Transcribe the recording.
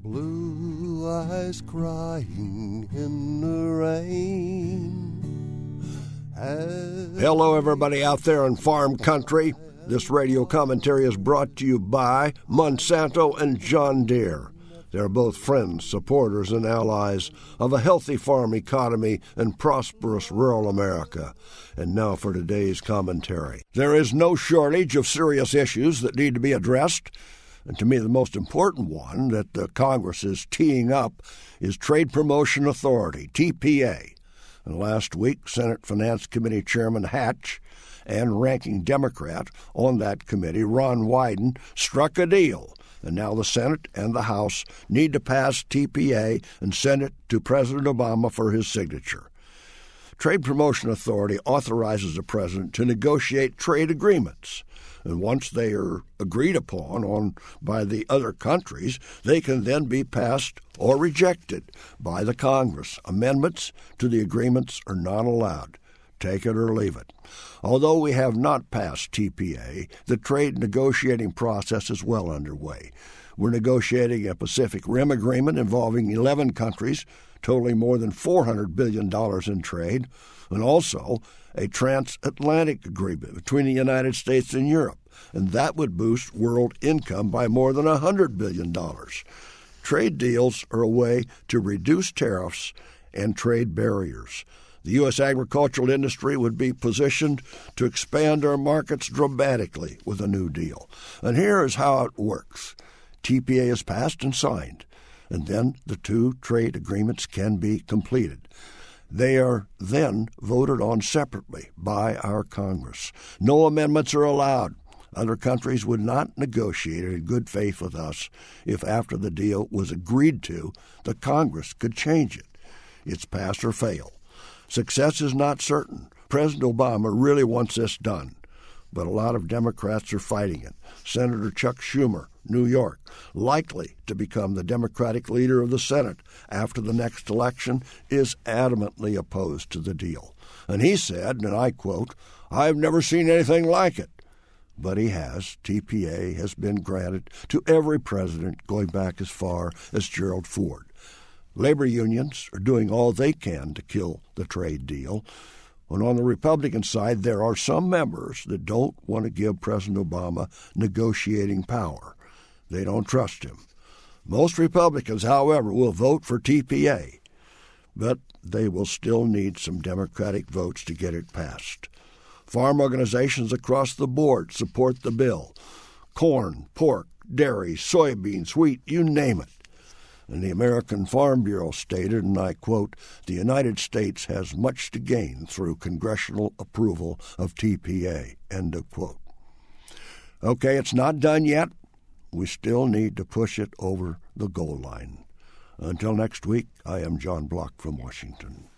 Blue eyes crying in the rain. Hello, everybody out there in farm country. This radio commentary is brought to you by Monsanto and John Deere. They're both friends, supporters, and allies of a healthy farm economy and prosperous rural America. And now for today's commentary. There is no shortage of serious issues that need to be addressed. And to me, the most important one that the Congress is teeing up is Trade Promotion Authority, TPA. And last week, Senate Finance Committee Chairman Hatch and ranking Democrat on that committee, Ron Wyden, struck a deal. And now the Senate and the House need to pass TPA and send it to President Obama for his signature. Trade Promotion Authority authorizes the president to negotiate trade agreements. And once they are agreed upon by the other countries, they can then be passed or rejected by the Congress. Amendments to the agreements are not allowed. Take it or leave it. Although we have not passed TPA, the trade negotiating process is well underway. We're negotiating a Pacific Rim agreement involving 11 countries, totaling more than $400 billion in trade, and also a transatlantic agreement between the United States and Europe, and that would boost world income by more than $100 billion. Trade deals are a way to reduce tariffs and trade barriers. The U.S. agricultural industry would be positioned to expand our markets dramatically with a new deal. And here is how it works. TPA is passed and signed, and then the two trade agreements can be completed. They are then voted on separately by our Congress. No amendments are allowed. Other countries would not negotiate in good faith with us if after the deal was agreed to, the Congress could change it. It's pass or fail. Success is not certain. President Obama really wants this done, but a lot of Democrats are fighting it. Senator Chuck Schumer, New York, likely to become the Democratic leader of the Senate after the next election, is adamantly opposed to the deal. And he said, and I quote, "I've never seen anything like it." But he has. TPA has been granted to every president going back as far as Gerald Ford. Labor unions are doing all they can to kill the trade deal. And on the Republican side, there are some members that don't want to give President Obama negotiating power. They don't trust him. Most Republicans, however, will vote for TPA, but they will still need some Democratic votes to get it passed. Farm organizations across the board support the bill. Corn, pork, dairy, soybeans, wheat, you name it. And the American Farm Bureau stated, and I quote, "The United States has much to gain through congressional approval of TPA," end of quote. Okay, it's not done yet. We still need to push it over the goal line. Until next week, I am John Block from Washington.